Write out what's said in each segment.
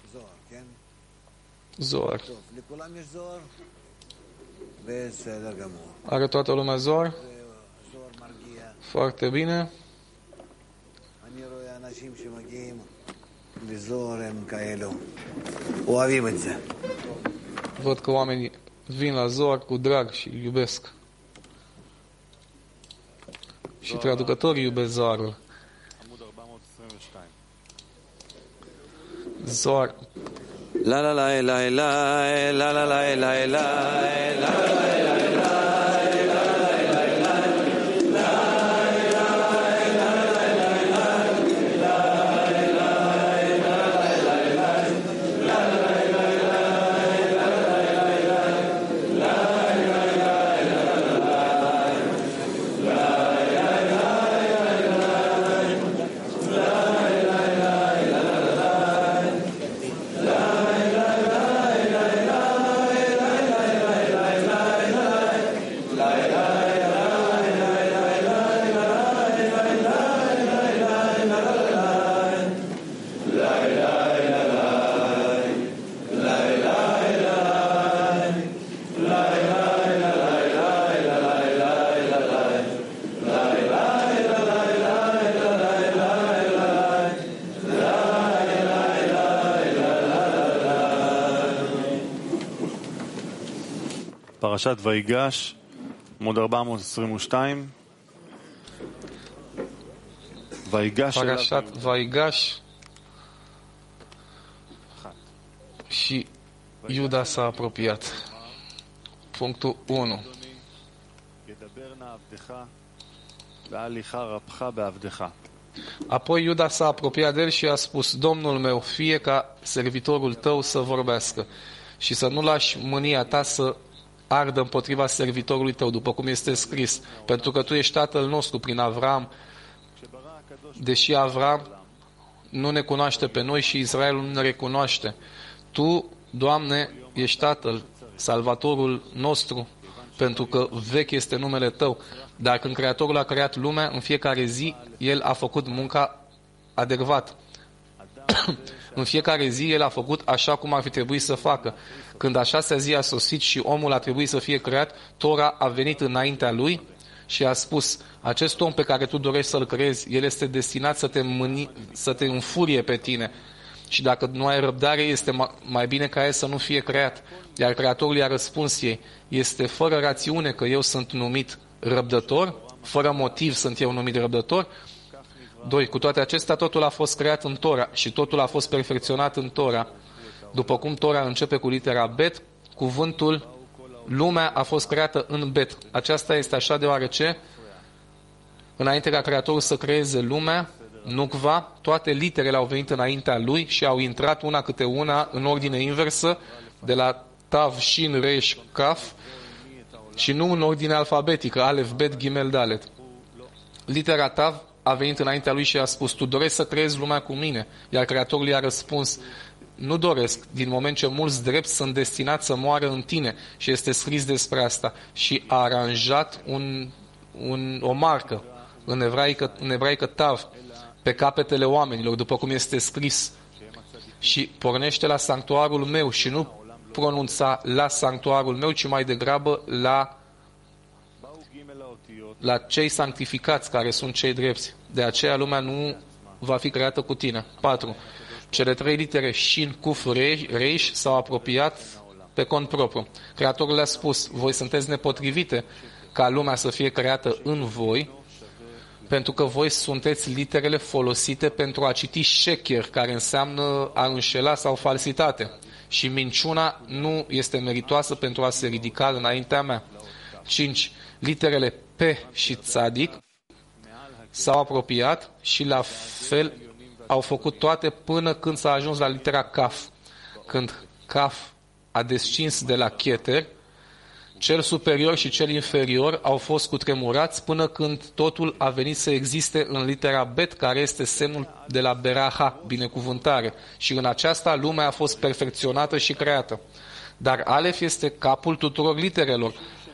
Zohar. Are toată lumea Zohar? Foarte bine. Văd că oamenii vin la Zohar cu drag și îl iubesc. Și traducătorii iubesc Zoharul. Zohar. La la la la la la la la la la פרשת ויגש, עמוד 422. ויגש פרשת ויגש și Iuda s-a apropiat. Punctul 1. Apoi Iuda s-a apropiat de el și a spus: Domnul meu, fie ca servitorul tău să vorbească și să nu lași mânia ta să ardă împotriva servitorului tău, după cum este scris, pentru că tu ești tatăl nostru prin Avram, deși Avram nu ne cunoaște pe noi și Israelul nu ne recunoaște. Tu, Doamne, ești tatăl, salvatorul nostru, pentru că vechi este numele tău. Dar când Creatorul a creat lumea, în fiecare zi, El a făcut munca adecvat. În fiecare zi El a făcut așa cum ar fi trebuit să facă. Când a șasea zi a sosit și omul a trebuit să fie creat, Tora a venit înaintea lui și a spus: acest om pe care tu dorești să-l creezi, el este destinat să te înfurie pe tine. Și dacă nu ai răbdare, este mai bine ca el să nu fie creat. Iar Creatorul i-a răspuns ei: este fără rațiune că eu sunt numit răbdător? Fără motiv sunt eu numit răbdător? 2. Cu toate acestea, totul a fost creat în Tora și totul a fost perfecționat în Tora. După cum Tora începe cu litera Bet, cuvântul lumea a fost creată în Bet. Aceasta este așa deoarece, înainte ca Creatorul să creeze lumea, Nukva, toate literele au venit înaintea lui și au intrat una câte una în ordine inversă, de la Tav, Shin, Resh, Kaf, și nu în ordine alfabetică, Alef, Bet, Gimel, Dalet. Litera Tav a venit înaintea lui și a spus: tu dorești să creezi lumea cu mine? Iar Creatorul i-a răspuns: nu doresc, din moment ce mulți drepți sunt destinați să moară în tine. Și este scris despre asta. Și a aranjat o marcă în ebraică Tav pe capetele oamenilor, după cum este scris: și pornește la sanctuarul meu, și nu pronunța la sanctuarul meu, ci mai degrabă la cei sanctificați, care sunt cei drepți. De aceea lumea nu va fi creată cu tine. 4. Cele 3 litere Shin, Kuf, Reish s-au apropiat pe cont propriu. Creatorul le-a spus: voi sunteți nepotrivite ca lumea să fie creată în voi, pentru că voi sunteți literele folosite pentru a citi sheker, care înseamnă a înșela sau falsitate. Și minciuna nu este meritoasă pentru a se ridica înaintea mea. 5. Literele P și Tzadik s-au apropiat și la fel au făcut toate până când s-a ajuns la litera Kaf. Când Kaf a descins de la Keter, cel superior și cel inferior au fost cutremurați până când totul a venit să existe în litera Bet, care este semnul de la Beraha, binecuvântare. Și în aceasta lumea a fost perfecționată și creată. Dar Alef este capul tuturor literelor,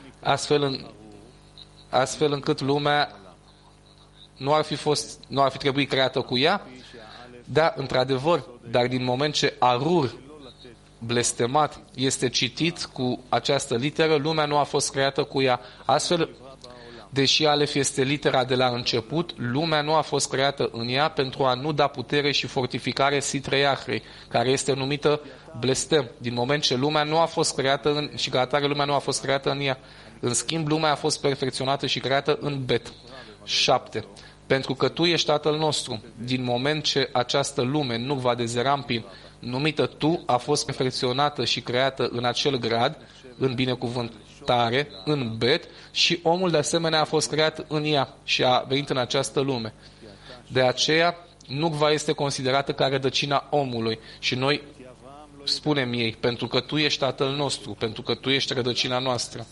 astfel încât lumea nu ar fi trebuit creată cu ea. Da, într-adevăr, dar din moment ce Arur, blestemat, este citit cu această literă, lumea nu a fost creată cu ea. Astfel, deși Alef este litera de la început, lumea nu a fost creată în ea pentru a nu da putere și fortificare Sitreiahrei, care este numită blestem. Din moment ce lumea nu a fost creată și ca atare lumea nu a fost creată în ea. În schimb, lumea a fost perfecționată și creată în Bet. 7. Pentru că tu ești Tatăl nostru, din moment ce această lume, Nukva de Zerampin, numită tu, a fost perfecționată și creată în acel grad, în binecuvântare, în Bet, și omul de asemenea a fost creat în ea și a venit în această lume. De aceea, Nukva este considerată ca rădăcina omului și noi spunem ei, pentru că tu ești Tatăl nostru, pentru că tu ești rădăcina noastră.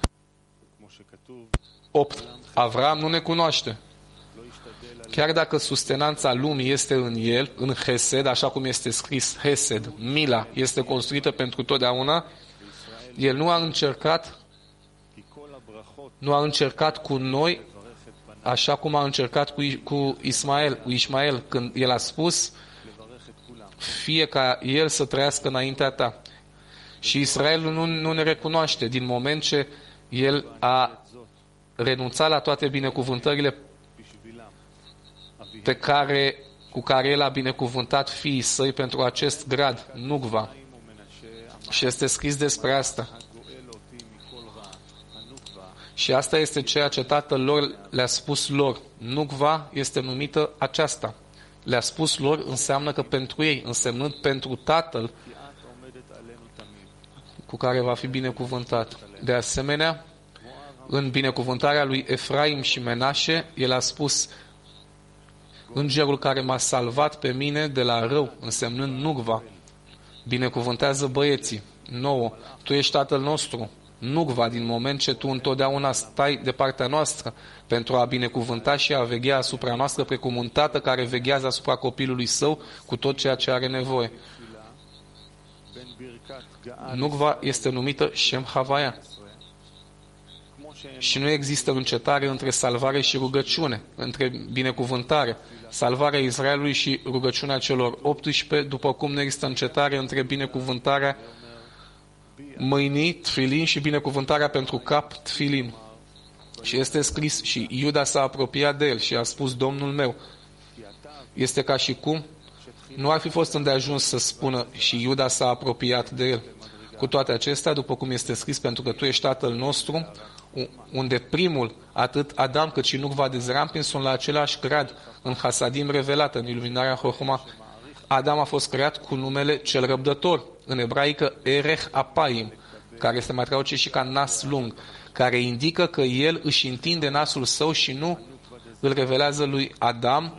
8. Avram nu ne cunoaște. Chiar dacă sustenanța lumii este în el, în Hesed, așa cum este scris, Hesed, mila, este construită pentru totdeauna, el nu a încercat cu noi, așa cum a încercat cu Ismael, când el a spus, fie ca el să trăiască înaintea ta. Și Israelul nu ne recunoaște, din moment ce el a renunțat la toate binecuvântările cu care el a binecuvântat fiii săi pentru acest grad, Nukva. Și este scris despre asta. Și asta este ceea ce tatăl lor le-a spus lor. Nukva este numită aceasta. Le-a spus lor înseamnă că pentru ei, însemnând pentru tatăl cu care va fi binecuvântat. De asemenea, în binecuvântarea lui Efraim și Menașe, el a spus, îngerul care m-a salvat pe mine de la rău, însemnând Nukva, binecuvântează băieții. 9. Tu ești Tatăl nostru, Nukva, din moment ce tu întotdeauna stai de partea noastră pentru a binecuvânta și a veghea asupra noastră precum un tată care veghează asupra copilului său cu tot ceea ce are nevoie. Nukva este numită Shem Havaya. Și nu există încetare între salvare și rugăciune, între binecuvântare, salvarea Israelului și rugăciunea celor 18, după cum nu există încetare între binecuvântarea mâinii, tfilin, și binecuvântarea pentru cap, tfilin. Și este scris, și Iuda s-a apropiat de el și a spus, Domnul meu. Este ca și cum nu ar fi fost îndeajuns să spună, și Iuda s-a apropiat de el. Cu toate acestea, după cum este scris, pentru că tu ești Tatăl nostru, unde primul, atât Adam cât și Nukva de Zerampin, sunt la același grad în Hasadim revelată, în iluminarea Chochma. Adam a fost creat cu numele cel răbdător, în ebraică Erech Apayim, care se mai traduce și ca nas lung, care indică că el își întinde nasul său și nu îl revelează lui Adam,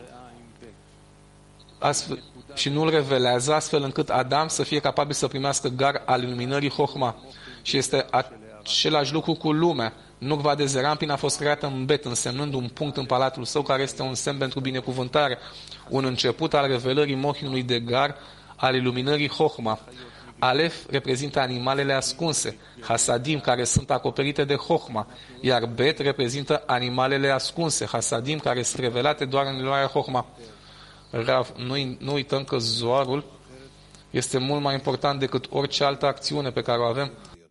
și nu îl revelează astfel încât Adam să fie capabil să primească gar al iluminării Chochma. Și este același lucru cu lumea. Nukva de Zerampin a fost creată în Bet, însemnând un punct în palatul său care este un semn pentru binecuvântare, un început al revelării mohinului de gar al iluminării Chochma. Alef reprezintă animalele ascunse, Hasadim, care sunt acoperite de Chochma, iar Bet reprezintă animalele ascunse, Hasadim, care sunt revelate doar în iluminarea Chochma. Rav, nu uităm că Zoarul este mult mai important decât orice altă acțiune pe care o avem.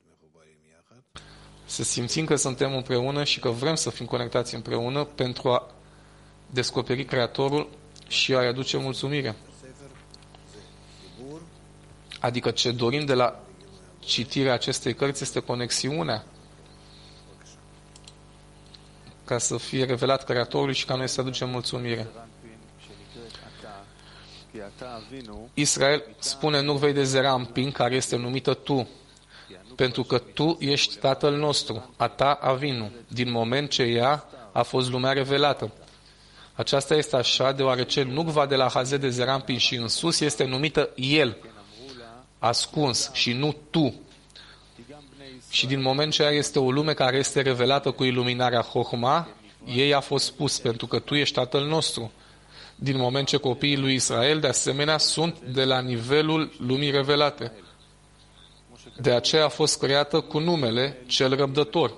Să simțim că suntem împreună și că vrem să fim conectați împreună pentru a descoperi Creatorul și a-i aduce mulțumire. Adică ce dorim de la citirea acestei cărți este conexiunea ca să fie revelat Creatorul și ca noi să aducem mulțumire. Israel spune Nukvei de Zerampin, care este numită tu, pentru că tu ești Tatăl nostru, a ta Avinu, din moment ce ea a fost lumea revelată. Aceasta este așa deoarece Nukva de la Hazed de Zerampin și în sus este numită el, ascuns, și nu tu. Și din moment ce ea este o lume care este revelată cu iluminarea Chochma, ei a fost spus, pentru că tu ești Tatăl nostru. Din moment ce copiii lui Israel, de asemenea, sunt de la nivelul lumii revelate. De aceea a fost creată cu numele cel răbdător.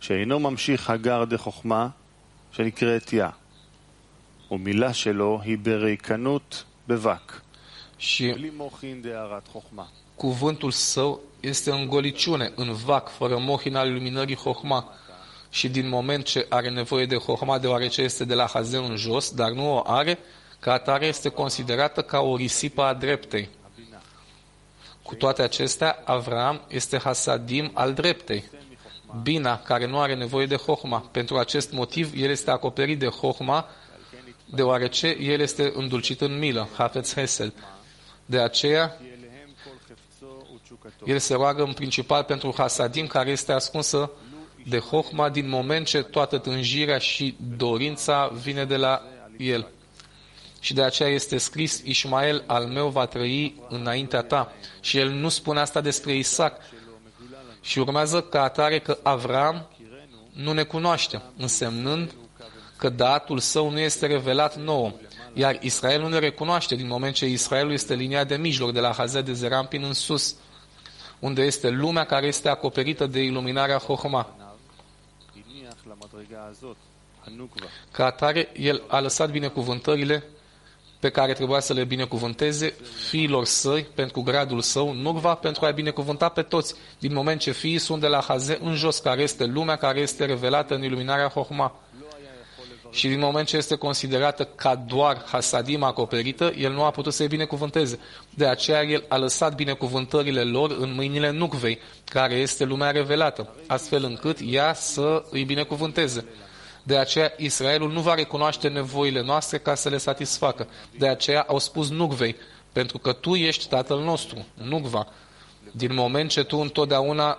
שאינו ממשיך הגר דחוכמה שנקראת יה, ומילה שלו היא בריקנות בבק, Și בלי מוחין דהרת חוכמה. cuvântul său este în goliciune, în vac, fără mohin al luminării Hohma. Și din moment ce are nevoie de Hohma, deoarece este de la Hazeu în jos, dar nu o are, ca atare este considerată ca o risipă a dreptei. Cu toate acestea, Avram este Hasadim al dreptei. Bina, care nu are nevoie de Hohma. Pentru acest motiv, el este acoperit de Hohma, deoarece el este îndulcit în milă, Hafetz Hesed. De aceea, el se roagă în principal pentru Hasadim, care este ascunsă de Hohma din moment ce toată tânjirea și dorința vine de la el. Și de aceea este scris, Ismael al meu va trăi înaintea ta. Și el nu spune asta despre Isaac. Și urmează ca atare că Avram nu ne cunoaște, însemnând că datul său nu este revelat nouă. Iar Israel nu ne recunoaște din moment ce Israelul este linia de mijloc, de la Hazed de Zerampin în sus, unde este lumea care este acoperită de iluminarea Hohma. Ca atare, el a lăsat binecuvântările pe care trebuia să le binecuvânteze fiilor săi pentru gradul său, Nukva, pentru a-i binecuvânta pe toți, din moment ce fiii sunt de la Haze în jos, care este lumea care este revelată în iluminarea Hohma. Și din moment ce este considerată ca doar Hasadim acoperită, el nu a putut să-i binecuvânteze. De aceea el a lăsat binecuvântările lor în mâinile Nukvei, care este lumea revelată, astfel încât ea să îi binecuvânteze. De aceea Israelul nu va recunoaște nevoile noastre ca să le satisfacă. De aceea au spus Nukvei, pentru că tu ești tatăl nostru, Nukva. Din moment ce tu întotdeauna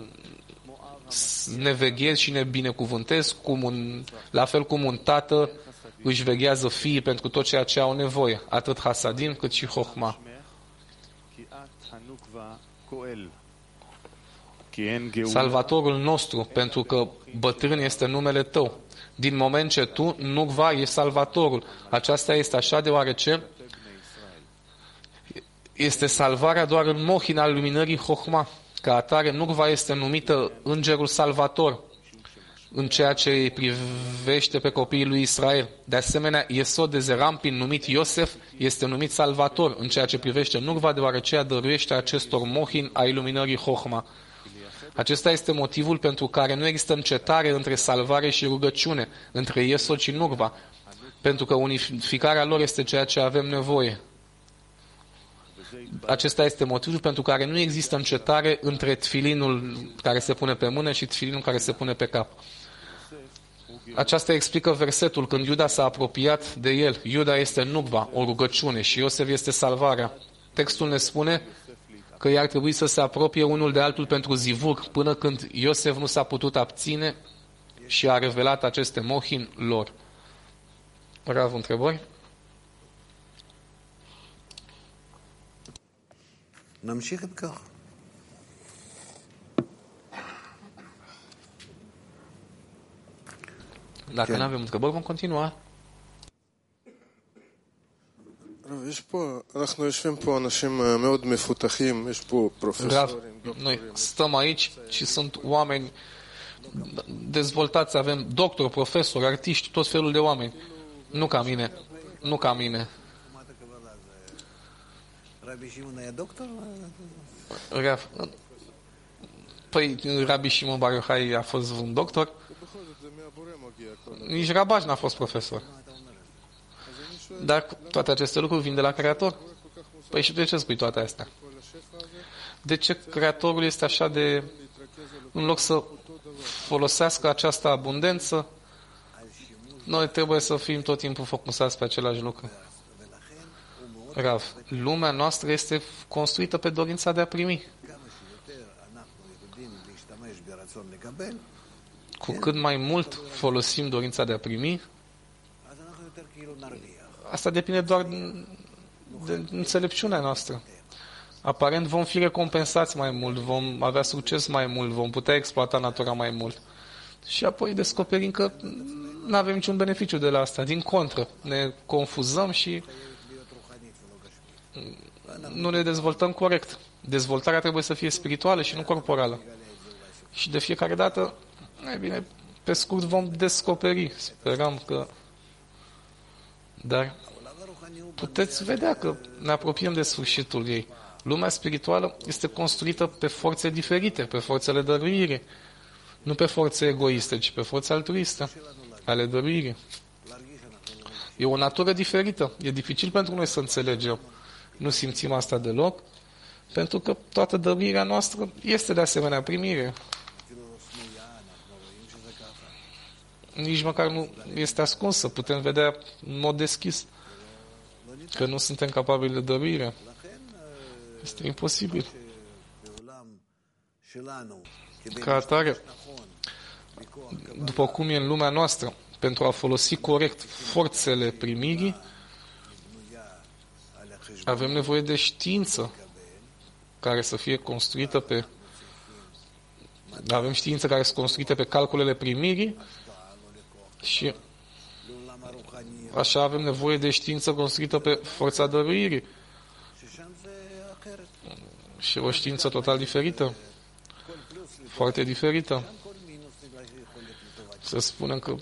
ne veghezi și ne binecuvântezi, la fel cum un tată își veghează fiii pentru tot ceea ce au nevoie, atât Hasadim cât și Hohma. Salvatorul nostru, pentru că bătrân este numele tău. Din moment ce tu, Nukva, ești salvatorul. Aceasta este așa deoarece este salvarea doar în mohin al luminării Hohma. Ca atare, Nukva este numită îngerul salvator în ceea ce îi privește pe copiii lui Israel. De asemenea, Iesod de Zerampin, numit Iosef, este numit salvator în ceea ce privește Nukva, deoarece ea dăruiește acestor mohin a iluminării Hohma. Acesta este motivul pentru care nu există încetare între salvare și rugăciune, între Iesod și Nukva, pentru că unificarea lor este ceea ce avem nevoie. Acesta este motivul pentru care nu există încetare între tfilinul care se pune pe mână și tfilinul care se pune pe cap. Aceasta explică versetul când Iuda s-a apropiat de el. Iuda este Nukva, o rugăciune, și Iosef este salvarea. Textul ne spune că i-ar trebui să se apropie unul de altul pentru zivur, până când Iosef nu s-a putut abține și a revelat aceste mohin lor. Rav, întrebări? נמשיך את כך. Dacă nu avem întrebări, vom continua. אנחנו יושבים פה אנשים מאוד מפותחים, יש פה פרופסורים, Noi stăm aici și sunt oameni dezvoltați, avem doctori, profesori, artiști, tot felul de oameni. Nu ca mine. Nu ca mine. רבי שמעון היה דוקטור? Păi, Rabbi Shimon Bar Yochai a fost un doctor? Nici Rabash n-a fost profesor. Dar toate aceste lucruri vin de la Creator. Păi și de ce spui toate astea? De ce Creatorul este așa de... În loc să folosească această abundență, noi trebuie să fim tot timpul focusați pe același lucru. Rav, lumea noastră este construită pe dorința de a primi. Cu cât mai mult folosim dorința de a primi, asta depinde doar de înțelepciunea noastră. Aparent vom fi recompensați mai mult, vom avea succes mai mult, vom putea exploata natura mai mult. Și apoi descoperim că nu avem niciun beneficiu de la asta. Din contră, ne confuzăm și nu ne dezvoltăm corect. Dezvoltarea trebuie să fie spirituală și nu corporală. Și de fiecare dată Mai bine, pe scurt vom descoperi. Sperăm că... Dar puteți vedea că ne apropiem de sfârșitul ei. Lumea spirituală este construită pe forțe diferite, pe forțele dăruirii. Nu pe forțe egoiste, ci pe forțe altruiste, ale dăruirii. E o natură diferită. E dificil pentru noi să înțelegem. Nu simțim asta deloc, pentru că toată dăruirea noastră este de asemenea primire. Nici măcar nu este ascunsă. Putem vedea în mod deschis că nu suntem capabili de dăruire. Este imposibil. Ca atare, după cum e în lumea noastră, pentru a folosi corect forțele primirii, avem nevoie de știință care să fie construită pe... Avem știință care sunt construite pe calculele primirii și așa avem nevoie de știință construită pe forța dăruirii. Și o știință total diferită. Foarte diferită. Să spunem că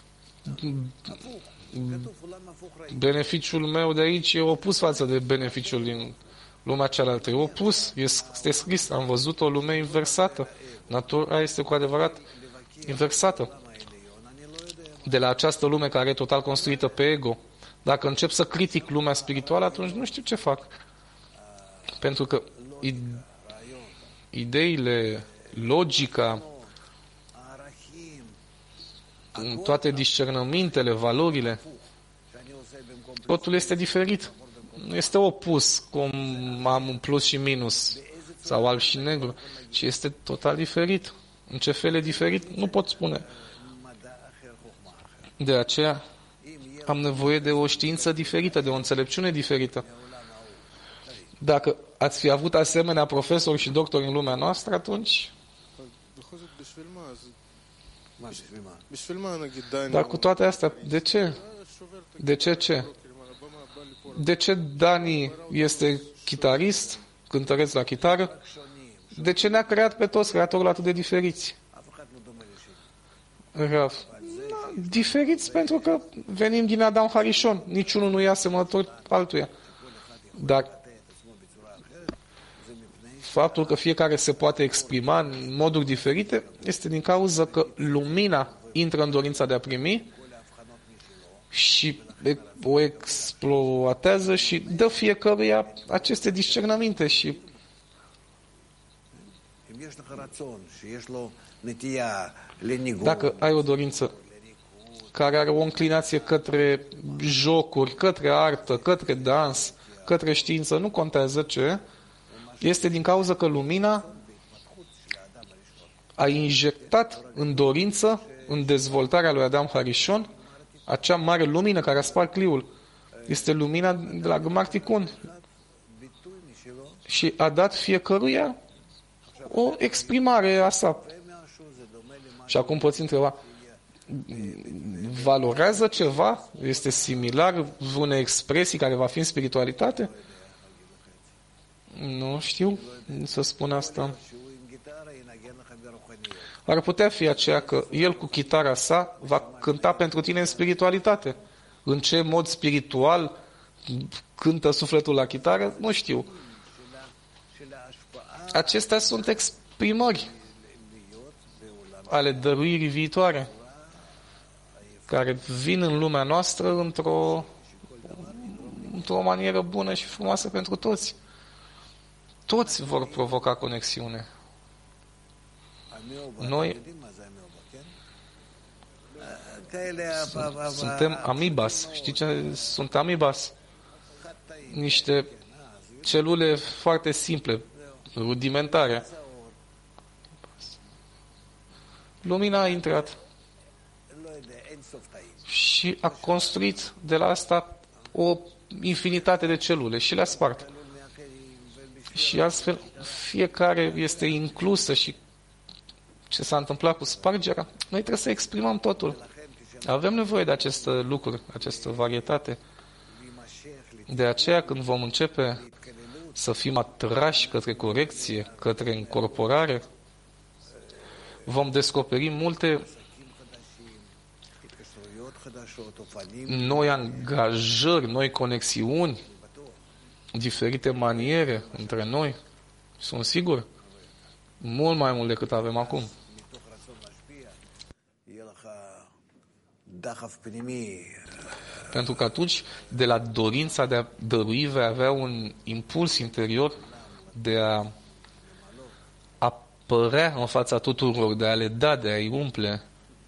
beneficiul meu de aici e opus față de beneficiul din lumea cealaltă. E opus. Este scris. Am văzut o lume inversată. Natura este cu adevărat inversată. De la această lume care e total construită pe ego. Dacă încep să critic lumea spirituală, atunci nu știu ce fac. Pentru că ideile, logica, toate discernămintele, valorile, totul este diferit. Nu este opus, cum am un plus și minus, sau alb și negru, ci este total diferit. În ce fel e diferit, nu pot spune. De aceea am nevoie de o știință diferită, de o înțelepciune diferită. Dacă ați fi avut asemenea profesori și doctori în lumea noastră, atunci... Dar cu toate astea, de ce? De ce? De ce Dani este chitarist, cântăreț la chitară? De ce ne-a creat pe toți creatorul atât de diferiți? Rav. Diferiți pentru că venim din Adam Harishon. Niciunul nu e asemănător altuia. Dar faptul că fiecare se poate exprima în moduri diferite este din cauza că lumina intră în dorința de a primi și o exploatează și dă fiecăruia aceste discernăminte și dacă ai o dorință care are o înclinație către jocuri, către artă, către dans, către știință, nu contează ce, este din cauza că lumina a injectat în dorință, în dezvoltarea lui Adam Harishon, acea mare lumină care a spart cliul. Este lumina de la Gmar Tikkun. Și a dat fiecăruia o exprimare a sa. Și acum poți întreba, valorează ceva? Este similar unei expresii care va fi în spiritualitate? Nu știu să spun asta. Ar putea fi aceea că el cu chitara sa va cânta pentru tine în spiritualitate. În ce mod spiritual cântă sufletul la chitară? Nu știu. Acestea sunt exprimări ale dăruirii viitoare, care vin în lumea noastră într-o manieră bună și frumoasă pentru toți. Toți vor provoca conexiune. Noi suntem amibas. Știi ce sunt amibas? Niște celule foarte simple, rudimentare. Lumina a intrat și a construit de la asta o infinitate de celule și le-a spart. Și astfel fiecare este inclusă și ce s-a întâmplat cu spargerea, noi trebuie să exprimăm totul. Avem nevoie de aceste lucruri, această varietate. De aceea când vom începe să fim atrași către corecție, către incorporare, vom descoperi multe noi angajări, noi conexiuni, diferite maniere între noi. Sunt sigur, mult mai mult decât avem acum. Pentru că atunci, de la dorința de a dărui, vei avea un impuls interior de a apărea în fața tuturor, de a le da, de a-i umple.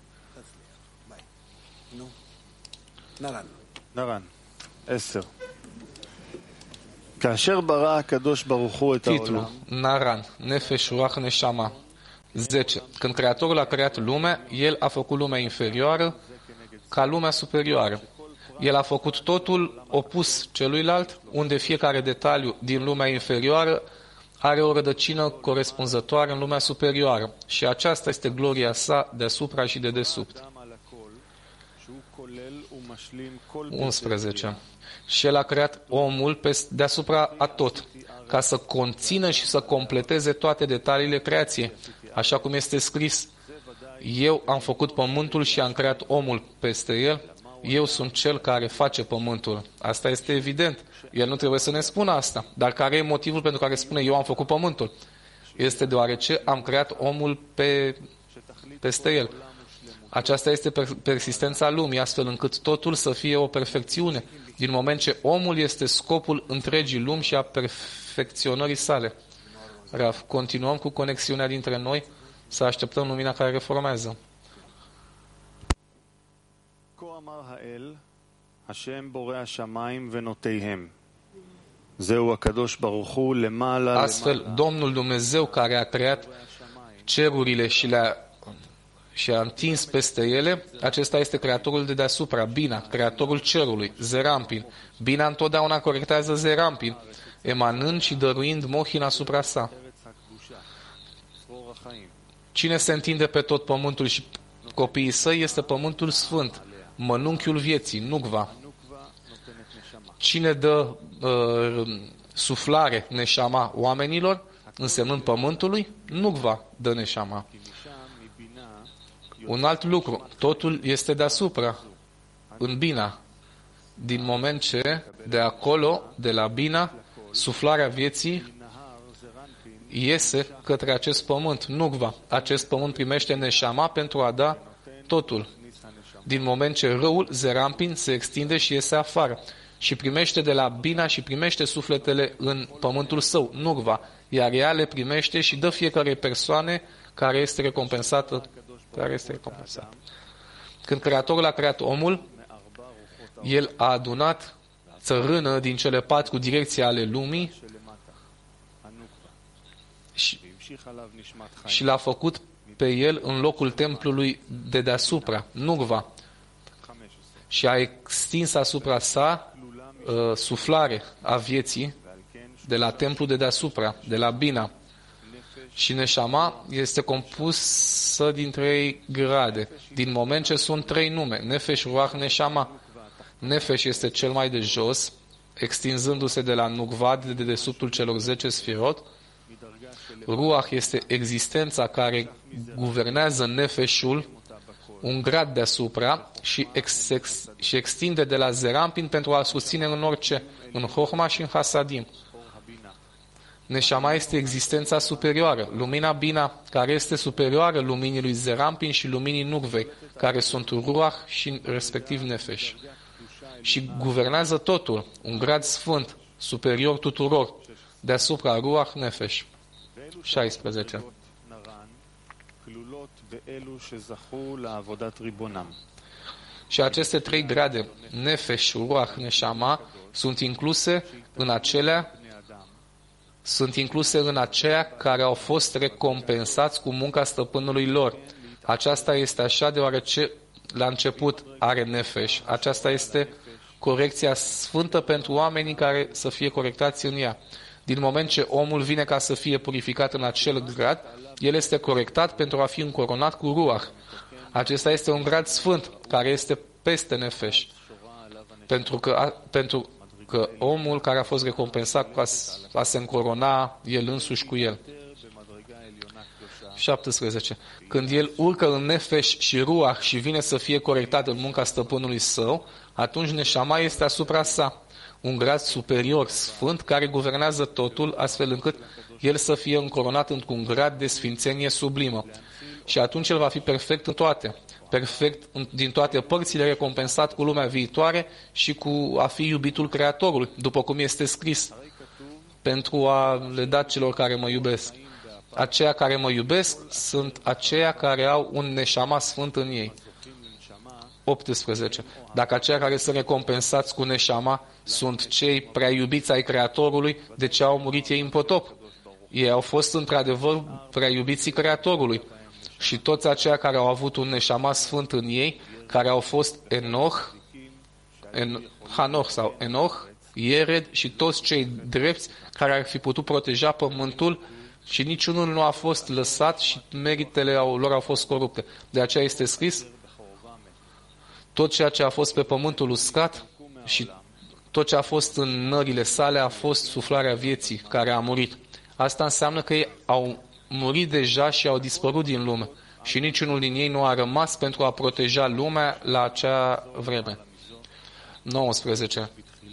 נרן, 10. כאשר ברא הקדוש ברוך הוא את העולם, Titlul, Naran, Nefesh, Ruach, Neshama. 10. Când Creatorul a creat lumea, El a făcut lumea inferioară ca lumea superioară. El a făcut totul opus celuilalt, unde fiecare detaliu din lumea inferioară are o rădăcină corespunzătoare în lumea superioară. Și aceasta este gloria sa deasupra și de desubt. 11. Și El a creat omul deasupra a tot, ca să conțină și să completeze toate detaliile creației. Așa cum este scris, eu am făcut pământul și am creat omul peste el. Eu sunt cel care face pământul. Asta este evident. El nu trebuie să ne spună asta. Dar care e motivul pentru care spune eu am făcut pământul? Este deoarece am creat omul peste el. Aceasta este persistența lumii, astfel încât totul să fie o perfecțiune, din moment ce omul este scopul întregii lumi și a perfecționării sale. Raf, continuăm cu conexiunea dintre noi, să așteptăm lumina care reformează. Astfel, Domnul Dumnezeu care a creat cerurile și a întins peste ele, acesta este Creatorul de deasupra, Bina, Creatorul cerului, Zerampin. Bina întotdeauna corectează Zerampin, emanând și dăruind mohin asupra sa. Cine se întinde pe tot pământul și copiii săi este pământul sfânt, mănunchiul vieții, Nukva. Cine dă suflare, neșama, oamenilor, însemnând pământului, Nukva dă neșama. Un alt lucru, totul este deasupra, în Bina, din moment ce de acolo, de la Bina, suflarea vieții iese către acest pământ, Nukva. Acest pământ primește neșama pentru a da totul. Din moment ce răul, Zerampin, se extinde și iese afară și primește de la Bina și primește sufletele în pământul său, Nukva, iar ea le primește și dă fiecare persoane care este recompensată. Când Creatorul a creat omul, El a adunat țărână din cele 4 direcții ale lumii și l-a făcut pe el în locul templului de deasupra, Nukva, și a extins asupra sa suflare a vieții de la templul de deasupra, de la Bina. Și neșama este compusă din 3 grade, din moment ce sunt 3 nume, Nefesh, Ruach, Neshama. Nefesh este cel mai de jos, extinzându-se de la Nukva, de dedesubtul celor 10 sfirot. Ruach este existența care guvernează Nefeshul, un grad deasupra, și extinde de la Zerampin pentru a susține în orice, în Chochma și în Hasadim. Neșama este existența superioară, lumina Bina, care este superioară luminii lui Zerampin și luminii Nukvei, care sunt Ruach și respectiv Nefesh. Și guvernează totul, un grad sfânt, superior tuturor, deasupra Ruach, Nefesh. 16. Și aceste 3 grade, Nefesh, Ruach, Neshama, sunt incluse în aceia care au fost recompensați cu munca stăpânului lor. Aceasta este așa deoarece la început are Nefesh. Aceasta este corecția sfântă pentru oamenii care să fie corectați în ea. Din moment ce omul vine ca să fie purificat în acel grad, el este corectat pentru a fi încoronat cu Ruach. Acesta este un grad sfânt care este peste Nefesh. Pentru că omul care a fost recompensat a se încorona el însuși cu el. 17. Când el urcă în nefesh și ruach și vine să fie corectat în munca stăpânului său, atunci neșama este asupra sa, un grad superior, sfânt, care guvernează totul, astfel încât el să fie încoronat într-un grad de sfințenie sublimă. Și atunci el va fi perfect în toate, perfect din toate părțile, recompensat cu lumea viitoare și cu a fi iubitul Creatorului, după cum este scris, pentru a le da celor care mă iubesc. Aceia care mă iubesc sunt aceia care au un neșama sfânt în ei. 18. Dacă aceia care sunt recompensați cu neșama sunt cei prea iubiți ai Creatorului, de ce au murit ei în potop? Ei au fost într-adevăr prea iubiții Creatorului. Și toți aceia care au avut un neșama sfânt în ei, care au fost Enoch, Iered și toți cei drepți care ar fi putut proteja pământul, și niciunul nu a fost lăsat și meritele lor au fost corupte. De aceea este scris: tot ceea ce a fost pe pământul uscat și tot ce a fost în nările sale a fost suflarea vieții care a murit. Asta înseamnă că ei au murit deja și au dispărut din lume. Și niciunul din ei nu a rămas pentru a proteja lumea la acea vreme. 19.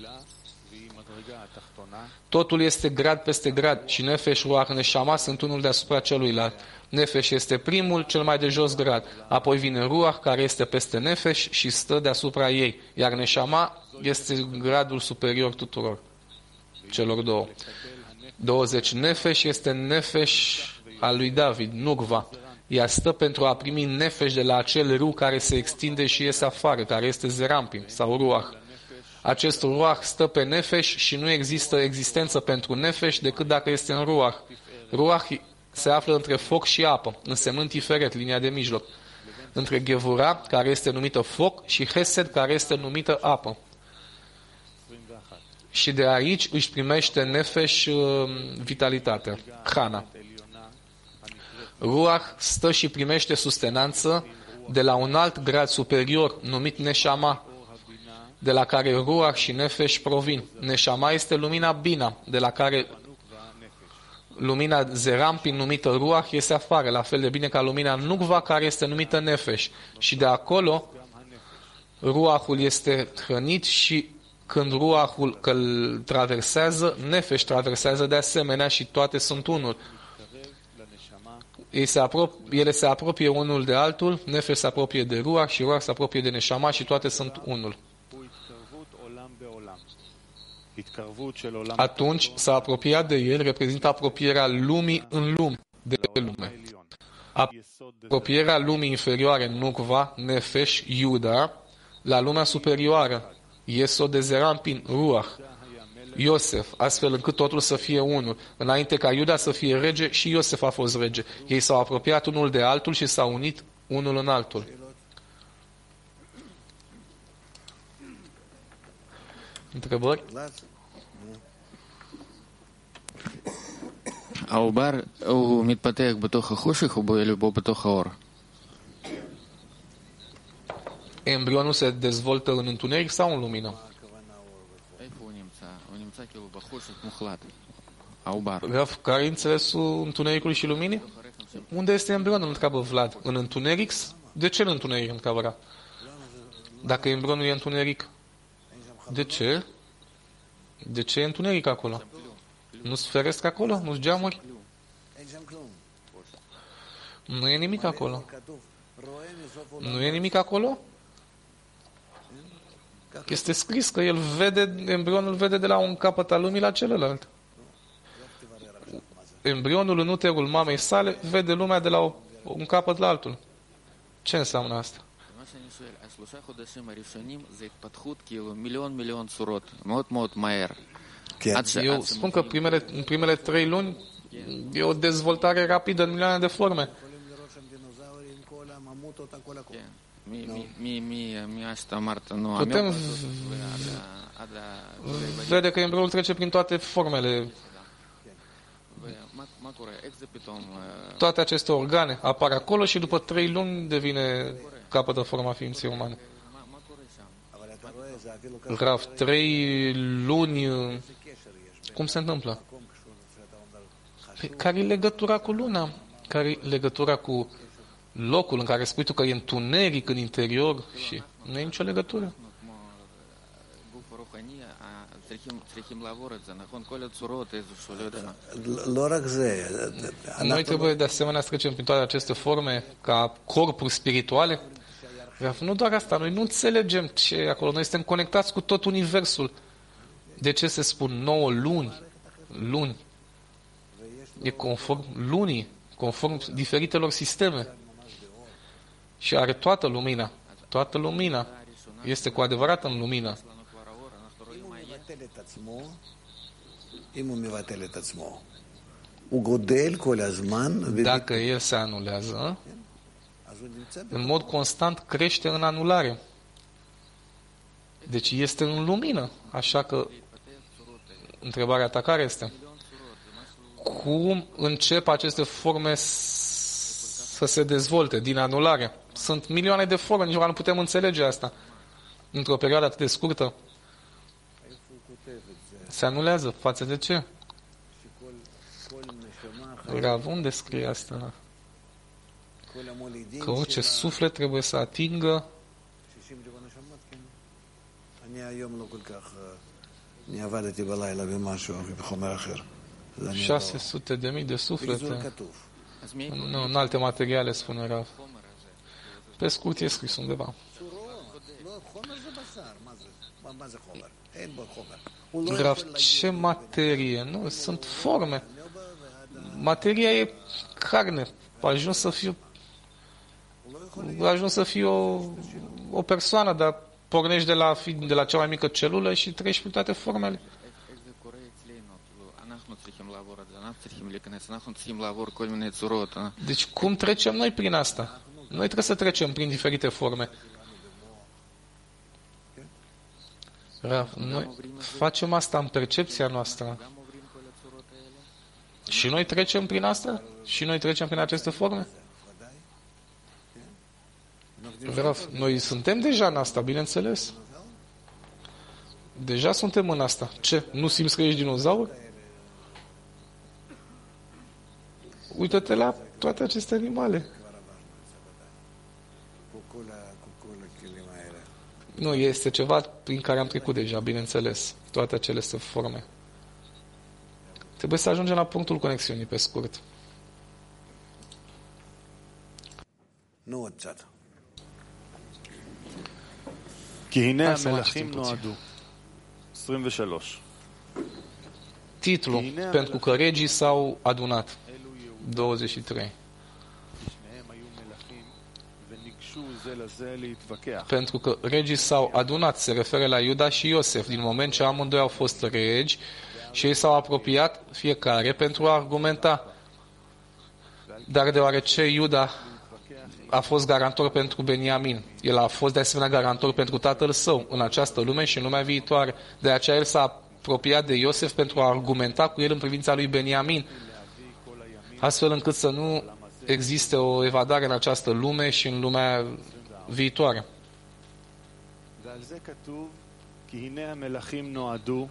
Totul este grad peste grad și nefesh, ruach, neșama sunt unul deasupra celuilalt. Nefesh este primul, cel mai de jos grad. Apoi vine ruach, care este peste nefesh și stă deasupra ei. Iar neșama este gradul superior tuturor celor două. 20. Nefesh este nefesh al lui David, nukva. Ea stă pentru a primi nefesh de la acel ru care se extinde și iese afară, care este zerampim sau ruach. Acest ruach stă pe nefesh și nu există existență pentru nefesh decât dacă este în ruach. Ruach se află între foc și apă, însemnând tiferet, linia de mijloc. Între Gevura, care este numită foc, și Hesed, care este numită apă. Și de aici își primește nefesh vitalitatea, hrana. Ruach stă și primește sustenanță de la un alt grad superior, numit neșama, de la care ruach și nefesh provin. Neșama este lumina bina, de la care lumina zerampin numită ruach este afară, la fel de bine ca lumina nukva care este numită nefesh. Și de acolo ruachul este hrănit și când ruachul îl traversează, nefesh traversează de asemenea și toate sunt unul. Ele se apropie unul de altul, nefesh se apropie de ruach și ruach se apropie de neșama și toate sunt unul. Atunci s-a apropiat de el, reprezintă apropierea lumii în lume, de lume. Apropierea lumii inferioare, nukva, nefesh, Iuda, la lumea superioară, Yesod de zerampin, ruach, Iosef, astfel încât totul să fie unul. Înainte ca Iuda să fie rege, și Iosef a fost rege. Ei s-au apropiat unul de altul și s-au unit unul în altul. întrebări? העובר הוא מתפתח בתוך החושך או בתוך האור? Embrionul se dezvoltă în întuneric sau în lumină? Rav, care e înțelesul întunericului și luminii? Unde este embrionul, întreabă Vlad? În întuneric? De ce în întuneric, întreabă Rav? Dacă embrionul e întuneric, de ce? De ce e întuneric acolo? Nu-s feresc acolo? Nu-s geamuri? Nu e nimic acolo. Nu e nimic acolo? Este scris că el vede, embrionul vede de la un capăt al lumii la celălalt. Embrionul în uterul mamei sale vede lumea de la un capăt la altul. Ce înseamnă asta? Eu spun că în primele 3 luni e o dezvoltare rapidă în milioane de forme. Putem vede că embrionul trece prin toate formele. Toate aceste organe apar acolo și după 3 luni devine capătă forma ființei umane. Rav, 3 luni, cum se întâmplă? Care e legătura cu luna? Care e legătura cu locul în care spui tu că e întuneric în interior și nu e nicio legătură? גוף רוחני, צריכים לעבור את זה, נכון? כל הצורות איזשהו, לא יודע. לא רק זה, Noi trebuie de asemenea să trecem prin toate aceste forme ca corpuri spirituale. Nu doar asta, noi nu înțelegem ce e acolo. Noi suntem conectați cu tot universul. De ce se spun 9 luni? Luni. E conform lunii, conform diferitelor sisteme. Și are toată lumina. Toată lumina. Este cu adevărat în lumină. אם הוא מבטל את עצמו, הוא גודל כל הזמן, Dacă el se anulează, אז הוא נמצא în mod constant crește în anulare. Deci este în lumină. Așa că întrebarea ta care este? Cum încep aceste forme să se dezvolte din anulare? Sunt milioane de forme, nici măcar nu putem înțelege asta. Într-o perioadă atât de scurtă. Se anulează. Față de ce? Rav, unde scrie asta? כל המולידים Că orice suflet trebuie să atingă 60 רבע נשמות, כן. אני היום לא כל כך, אני עבדתי בלילה במשהו בחומר אחר. אז אני 600.000 de בגזור suflete. כתוב. אז מאיפה Nu, în alte materiale, spune Rav. החומר הזה? Pe scurt e scris undeva. לא, חומר זה בשר, מה זה חומר? אין בו חומר. הוא לא Rav, יכול ce materie? Nu, sunt forme. Materia e carne. A ajuns să fii o persoană, dar pornești de la cea mai mică celulă și treci prin toate formele. איך זה קורה אצלנו? כאילו, אנחנו צריכים לעבור את זה, אנחנו צריכים להיכנס, אנחנו צריכים לעבור כל מיני צורות. Deci cum trecem noi prin asta? Noi trebuie să trecem prin diferite forme. Rav, noi facem asta în percepția noastră. גם עוברים כל הצורות האלה? Și noi trecem prin asta? Și noi trecem prin aceste forme? Rav, noi suntem deja în asta, bineînțeles. Deja suntem în asta. Ce? Nu simți că ești dinozaur? Uită-te la toate aceste animale. כל הכלים האלה. Nu, este ceva prin care am trecut deja, bineînțeles. Toate acele sunt forme. Trebuie să ajungem la punctul conexiunii, pe scurt. נו, עוד קצת. כי הנה Hai să mai המלכים citim puțin. נועדו. 23. Titlu, pentru că regii s-au adunat. 23. שניהם היו מלכים וניגשו זה לזה להתווכח. Pentru că regii s-au adunat, se referă la Iuda și Iosef, din moment ce amândoi au fost regi și ei s-au apropiat fiecare pentru a argumenta. Dar deoarece Iuda a fost garantor pentru Beniamin, el a fost de asemenea garantor pentru tatăl său în această lume și în lumea viitoare. De aceea el s-a apropiat de Iosef pentru a argumenta cu el în privința lui Beniamin, astfel încât să nu existe o evadare în această lume și în lumea viitoare. ועל זה כתוב, כי הנה המלכים נועדו,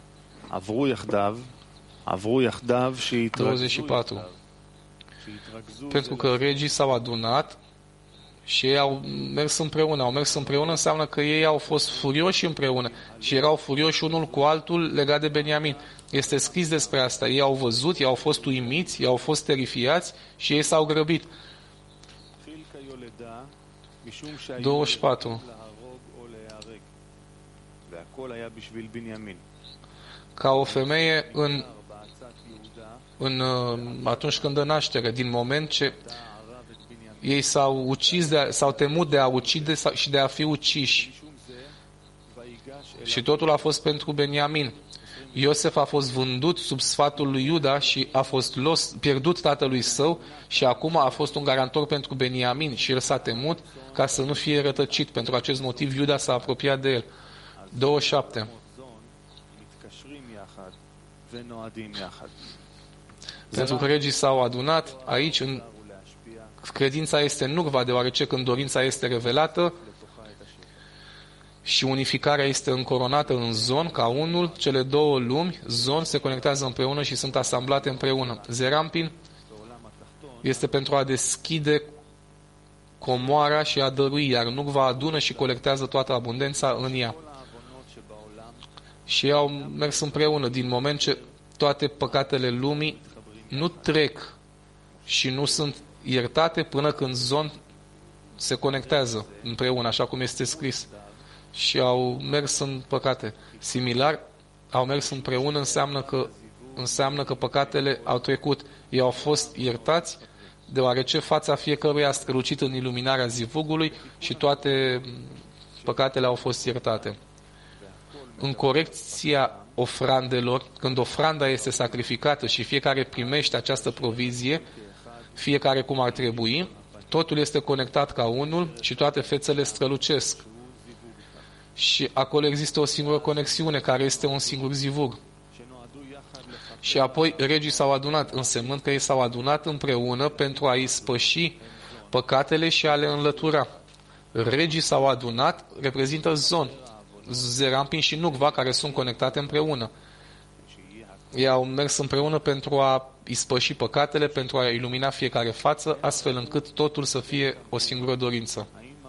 עברו יחדיו, שהתרכזו 24. יחדיו, שהתרכזו Pentru זה că regii s-au adunat și ei au mers împreună. Au mers împreună înseamnă că ei au fost furioși împreună și erau furioși unul cu altul legat de Beniamin. Este scris despre asta. Ei au văzut, ei au fost uimiți, ei au fost terifiați și ei s-au grăbit. התחיל כיולדה, משום שהיו 24. להרוג או להיהרג. והכל היה בשביל בנימין. Ca o femeie בעצת יהודה, atunci când dă naștere, din moment ce ערב את בנימין. ei s-au temut de a ucide și de a fi uciși. משום זה, ויגש אל Și totul a fost pentru Beniamin. Iosef a fost vândut sub sfatul lui Iuda și a fost pierdut tatălui său și acum a fost un garantor pentru Beniamin și el s-a temut ca să nu fie rătăcit. Pentru acest motiv Iuda s-a apropiat de el. 27. זון, מתקשרים יחד ונועדים יחד. Pentru că regii s-au adunat, aici în ולהשפיע credința este nurva, deoarece când dorința este revelată și unificarea este încoronată în zon ca unul, cele două lumi, zon, se conectează împreună și sunt asamblate împreună. Zerampin, בעולם התחתון este pentru a deschide comoara și a dărui, iar Nukva adună și colectează toată abundența în ea. Și ei au mers împreună din moment ce toate păcatele lumii nu trec și nu sunt iertate până când Zon se conectează împreună, așa cum este scris. Și au mers în păcate. Similar, au mers împreună înseamnă că păcatele au trecut. Ei au fost iertați, deoarece fața fiecăruia a strălucit în iluminarea zivugului și toate păcatele au fost iertate. În corecția ofrandelor, când ofranda este sacrificată și fiecare primește această provizie, fiecare cum ar trebui, totul este conectat ca unul și toate fețele strălucesc. Și acolo există o singură conexiune, care este un singur zivug. Și apoi regii s-au adunat, însemnând că ei s-au adunat împreună pentru a ispăși păcatele și a le înlătura. Regii s-au adunat, reprezintă Zon, Zerampin și Nukva, care sunt conectate împreună. Ei au mers împreună pentru a ispăși păcatele, pentru a ilumina fiecare față, astfel încât totul să fie o singură dorință.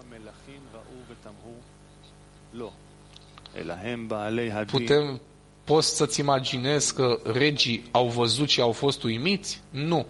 Poți să-ți imaginezi că regii au văzut și au fost uimiți? Nu.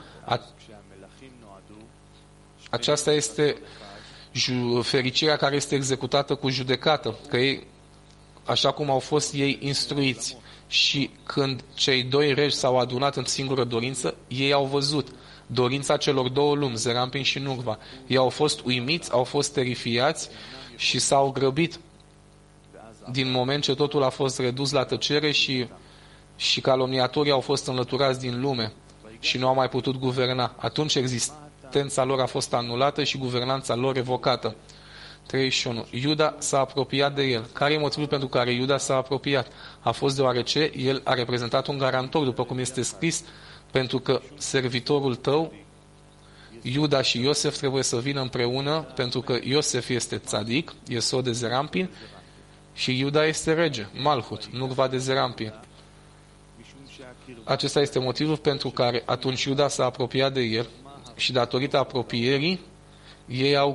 Aceasta este fericirea care este executată cu judecată, că ei, așa cum au fost ei instruiți. Și când cei doi regi s-au adunat în singură dorință, ei au văzut dorința celor două lumi, Zerampin și Nukva. Ei au fost uimiți, au fost terifiați și s-au grăbit din moment ce totul a fost redus la tăcere și calomniatorii au fost înlăturați din lume și nu au mai putut guverna. Atunci existența lor a fost anulată și guvernanța lor revocată. 31. Iuda s-a apropiat de el. Care e motivul pentru care Iuda s-a apropiat? A fost deoarece el a reprezentat un garantor, după cum este scris, pentru că servitorul tău, Iuda și Iosef, trebuie să vină împreună, pentru că Iosef este tzadic, Iesod de Zerampin, și Iuda este rege, Malhut, Nukva de Zerampin. Acesta este motivul pentru care atunci Iuda s-a apropiat de el și datorită apropierii, ei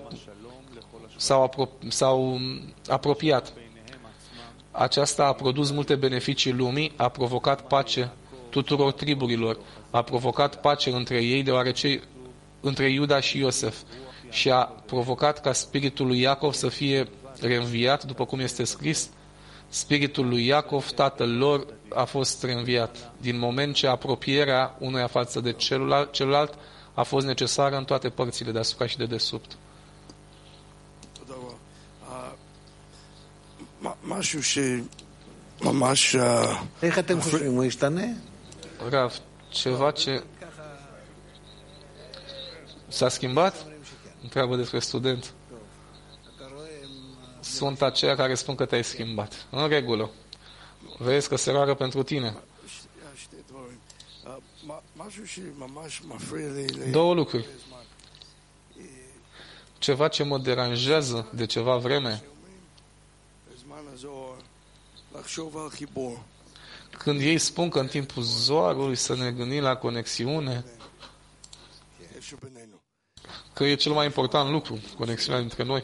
s-au apropiat. Aceasta a produs multe beneficii lumii, a provocat pace tuturor triburilor, a provocat pace între ei, deoarece între Iuda și Iosef, și a provocat ca spiritul lui Iacov să fie reînviat, după cum este scris, spiritul lui Iacov, tatăl lor, a fost reînviat. Din moment ce apropierea unuia față de celălalt a fost necesară în toate părțile, deasupra și de desubt. משהו שממש... איך אתם חושבים? הוא ישתנה? Rav, ceva ce s-a schimbat? Întreabă despre student. Sunt aceia care spun că te-ai schimbat. În regulă. Vezi că se roagă pentru tine. Două lucruri. Ceva ce mă deranjează de ceva vreme. Când ei spun că în timpul zoarului să ne gândim la conexiune, că e cel mai important lucru, conexiunea dintre noi.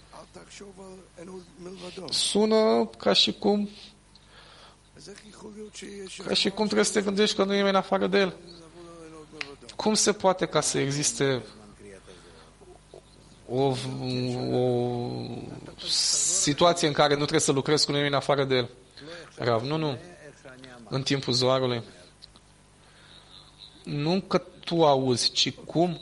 Sună ca și cum trebuie să te gândești că nu e nimeni în afară de el. Cum se poate ca să existe o situație în care nu trebuie să lucrezi cu nimeni în afară de el? Rav, nu. În timpul zoarului. Nu că tu auzi, ci cum.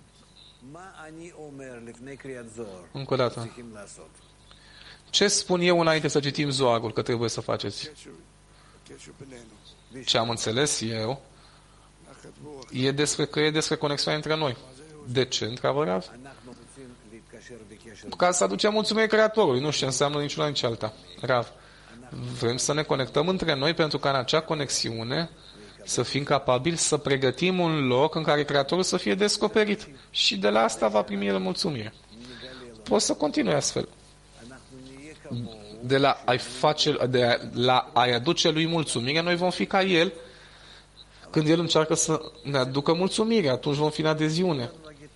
Încă o dată. Ce spun eu înainte să citim zoarul că trebuie să faceți? Ce am înțeles eu e despre conexiunea între noi. De ce, întreabă Rav? Ca să aducem mulțumire Creatorului. Nu știu ce înseamnă niciuna nici alta. Rav, vrem să ne conectăm între noi pentru ca în acea conexiune să fim capabili să pregătim un loc în care Creatorul să fie descoperit. Și de la asta va primi el mulțumire. Poți să continui astfel. De la a-i aduce lui mulțumire, noi vom fi ca el, Când El încearcă să ne aducă mulțumire, atunci vom fi în adeziune.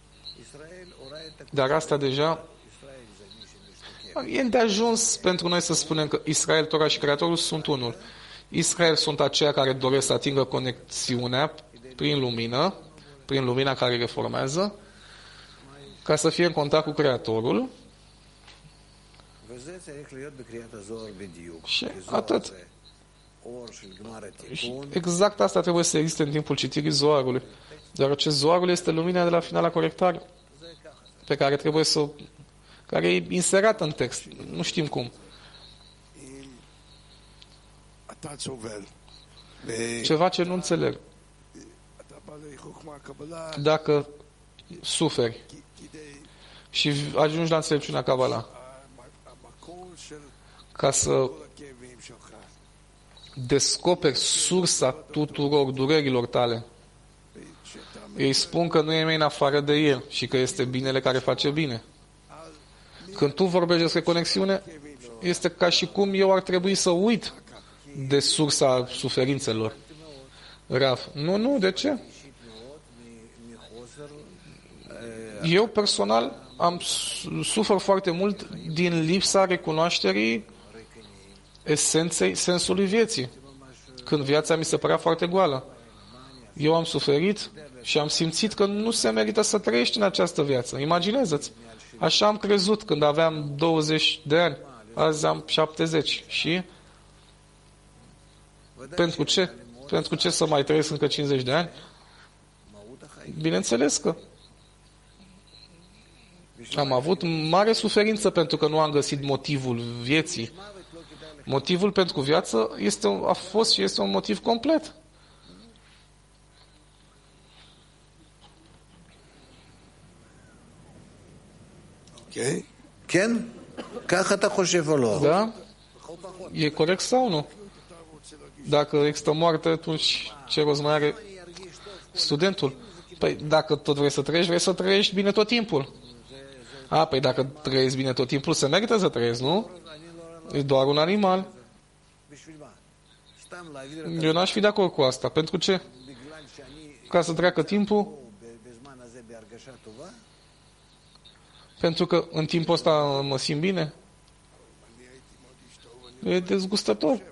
Dar asta deja e de ajuns pentru noi să spunem că Israel, Tora și Creatorul sunt unul. Israel sunt aceia care doresc să atingă conexiunea prin lumină, prin lumina care reformează, ca să fie în contact cu Creatorul. Și atât. Și exact asta trebuie să existe în timpul citirii Zoharului. Deoarece Zoharul este lumina de la finala corectare, pe care trebuie să... care e inserată în text. Nu știm cum. Ceva ce nu înțeleg. Dacă suferi și ajungi la înțelepciunea Kabbalah, ca să descoperi sursa tuturor durerilor tale, ei spun că nu e mai în afară de El și că este binele care face bine. Când tu vorbești despre conexiune, este ca și cum eu ar trebui să uit de sursa suferințelor. Raf. Nu, de ce? Eu personal sufăr foarte mult din lipsa recunoașterii esenței sensului vieții. Când viața mi se părea foarte goală. Eu am suferit și am simțit că nu se merită să trăiești în această viață. Imaginează-ți. Așa am crezut când aveam 20 de ani. Azi am 70. Și pentru ce? Pentru ce să mai trăiesc încă 50 de ani? Bineînțeles că am avut mare suferință pentru că nu am găsit motivul vieții. Motivul pentru viață a fost și este un motiv complet. Ok? Ken? Kach אתה חושב או לא? Da? E corect sau nu? Dacă există moarte, atunci ce rost mai are studentul? Păi dacă tot vrei să trăiești bine tot timpul. Păi dacă trăiești bine tot timpul, se merită să trăiești, nu? E doar un animal. Eu n-aș fi de acord cu asta. Pentru ce? Ca să treacă timpul? Pentru că în timpul ăsta mă simt bine? E dezgustător.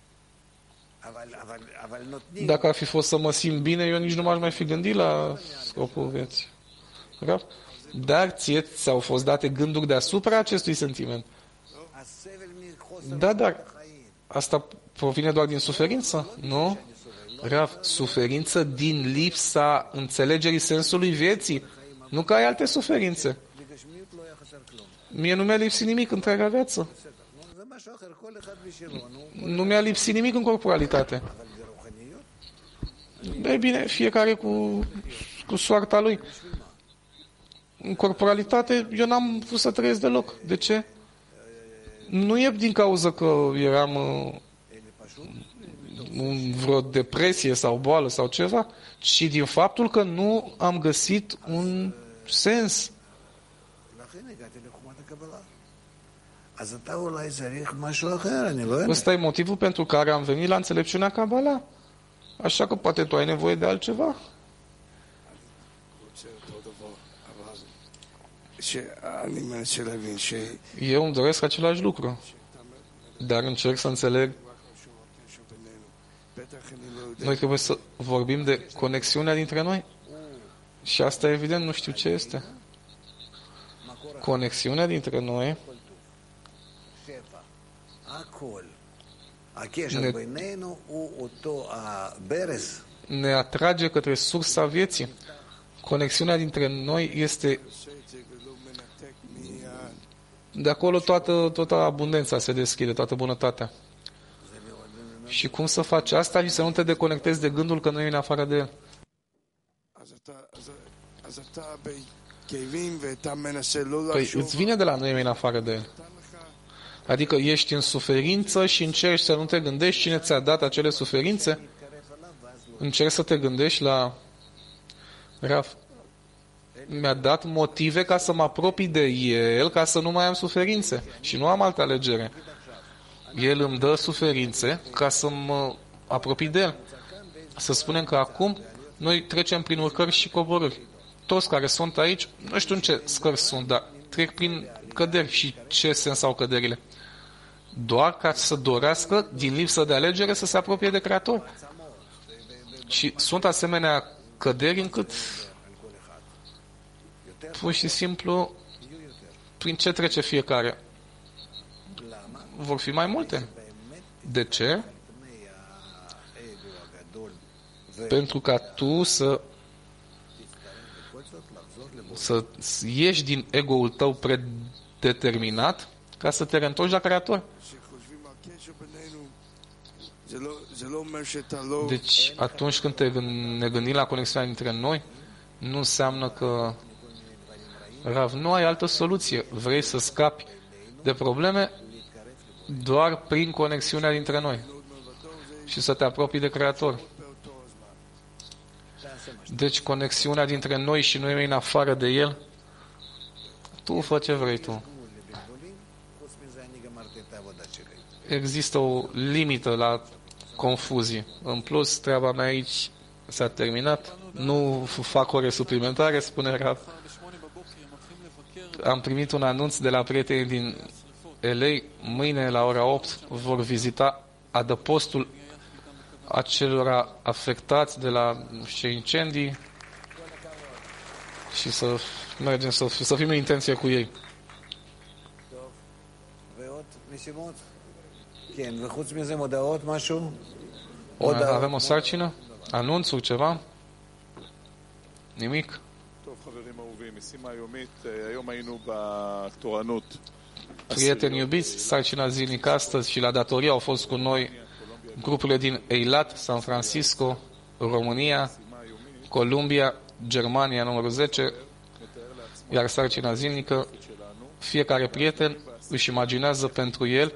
Dacă ar fi fost să mă simt bine, eu nici nu m-aș mai fi gândit la scopul vieții. Dar ție ți-au fost date gânduri deasupra acestui sentiment. Da, dar asta provine doar din suferință? Nu? Rav, suferință din lipsa înțelegerii sensului vieții. Nu că ai alte suferințe. Mie nu mi-a lipsit nimic întreaga viață. Nu mi-a lipsit nimic în corporalitate. Ei bine, fiecare cu soarta lui. În corporalitate, eu n-am vrut să trăiesc deloc. De ce? Nu e din cauza că eram în vreo depresie sau boală sau ceva, ci din faptul că nu am găsit un sens. Ăsta e motivul pentru care am venit la înțelepciunea Kabbalah. Așa că poate tu ai nevoie de altceva. Eu îmi doresc același lucru, dar încerc să înțeleg. Noi trebuie să vorbim de conexiunea dintre noi și asta evident nu știu ce este. Conexiunea dintre noi ne atrage către sursa vieții. Conexiunea dintre noi este de acolo toată abundența se deschide, toată bunătatea. Și cum să faci asta și să nu te deconectezi de gândul că nu e în afară de el? Păi îți vine de la nu e în afară de el. Adică ești în suferință și încerci să nu te gândești cine ți-a dat acele suferințe? Încerci să te gândești la Raf. Mi-a dat motive ca să mă apropii de el, ca să nu mai am suferințe. Și nu am altă alegere. El îmi dă suferințe ca să mă apropii de el. Să spunem că acum noi trecem prin urcări și coborâri. Toți care sunt aici, nu știu în ce scări sunt, dar trec prin căderi. Și ce sens au căderile? Doar ca să dorească, din lipsă de alegere, să se apropie de Creator. Și sunt asemenea căderi încât pur și simplu prin ce trece fiecare? Vor fi mai multe. De ce? Pentru ca tu să ieși din ego-ul tău predeterminat ca să te reîntorci la Creator. Deci atunci când ne gândim la conexiunea dintre noi, nu înseamnă că Rav, nu ai altă soluție. Vrei să scapi de probleme doar prin conexiunea dintre noi și să te apropii de Creator. Deci conexiunea dintre noi și noi în afară de El, tu fă ce vrei tu. Există o limită la confuzie. În plus, treaba mea aici s-a terminat. Nu fac ore suplimentare, spune Rav. Am primit un anunț de la prietenii din LA. Mâine la ora 8 vor vizita adăpostul acelora afectați de la incendii și să mergem să fim în intenție cu ei. Avem o sarcină? Anunțuri, ceva? Nimic? Prieteni iubiți, sarcina zilnică astăzi și la datorie au fost cu noi grupurile din Eilat, San Francisco, România, Columbia, Germania, numărul 10, iar sarcina zilnică, fiecare prieten își imaginează pentru el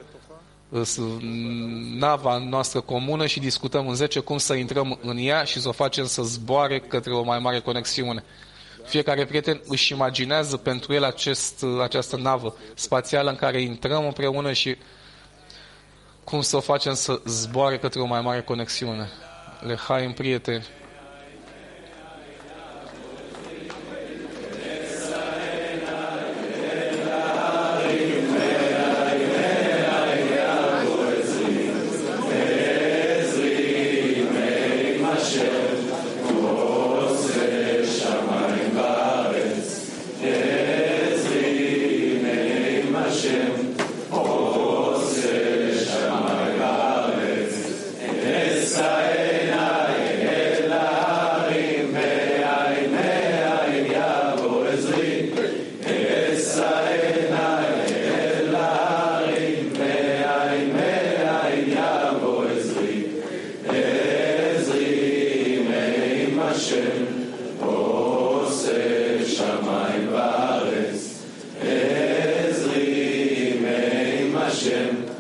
nava noastră comună și discutăm în 10 cum să intrăm în ea și să o facem să zboare către o mai mare conexiune. Fiecare prieten își imaginează pentru el această navă spațială în care intrăm împreună și cum să o facem să zboare către o mai mare conexiune. Lehaim, prieteni! Hashem.